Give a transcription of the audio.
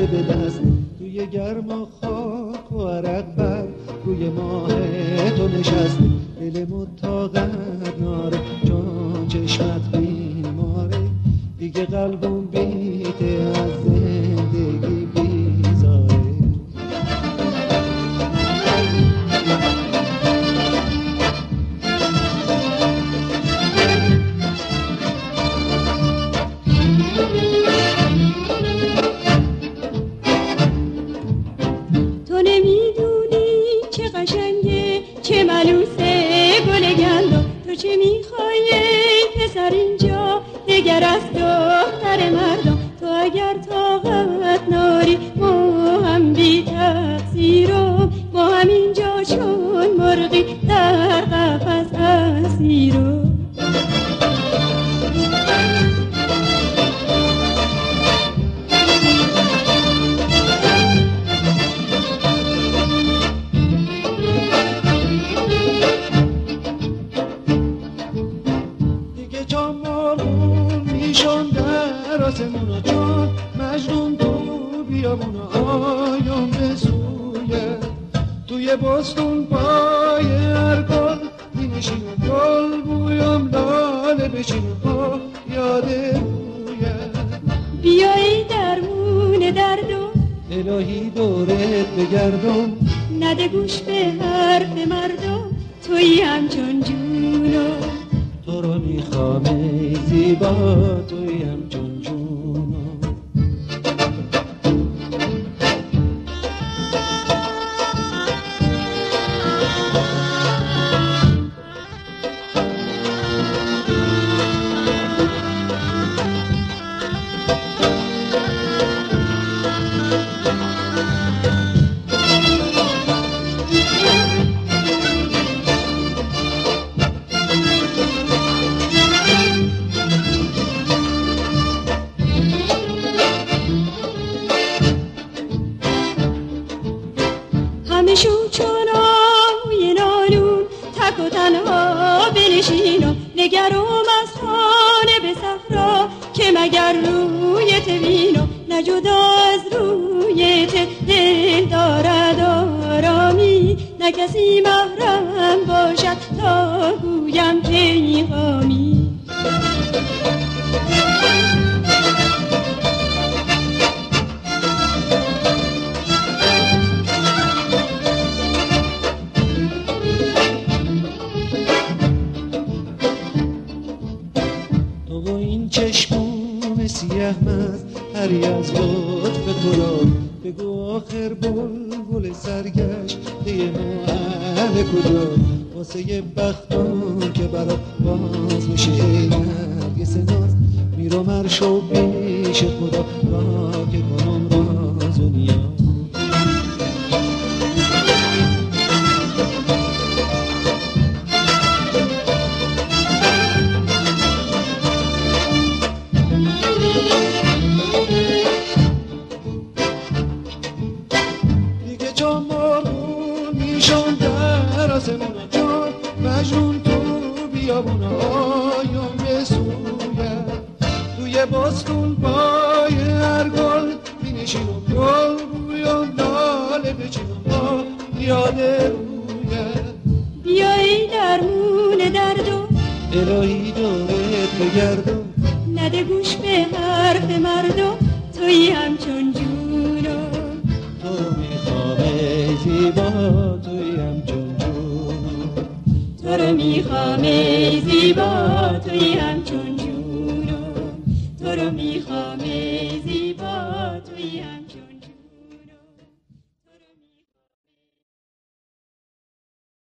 به دست، توی گرم و خاک و عرق بر روی ماه تو نشست. دل متاقت ناره، جان چشمت بیماره، دیگه قلبم بیته از زندگی بیزاره. تو نمیدونی چه قشنگه، چه ملوسه گل گندم. تو چه میخوای پسر اینجا دگر از دختر مردم؟ تو اگر طاقت ناری ما هم بی تقصیرم، ما هم اینجا چون مرغی در قفس اسیرم. آسمونا جان مجنون تو بیامونا آیم به سویه، توی بستون پای هر گل مینشین و گل بویم لاله بشین و یاد رویه. بیایی درمون دردم الهی دورت بگردم، نده گوش به حرف مردم، تویی همچون جونم. تو رو میخوام ای زیبا، تویی همچون جونم. همشون چون آوی نالون تک و تنها بنشینم، نگرم از خانه به صحرا که مگر رویت بینم. نه جدا از رویت دل دارد آرامی، نه کسی محرم باشد تا گویم پیغامی. چشمون سیاه مست هری از لطف تو را بگو آخر بلبل سرگشت دیه ما اهل کجا. واسه بختان که برات باز میشه ای نرگس ناز، میرم هر شو پیش خدا را که کنم راز و نیاز. آسمونا جان مجنون تو بیامونا آیم به سویه، توی بستون پای هر گل مینشینم گل بویم لاله بچینم یاد رویه. بیایی درمون دردم الهی دورت بگردم، نده گوش به حرف مردم، تویی همچون جونم. تو رو میخوام ای زیبا، تویی همچون تو رو میخوام ای زیبا، تویی همچون جونم. تو رو میخوام ای زیبا، تویی همچون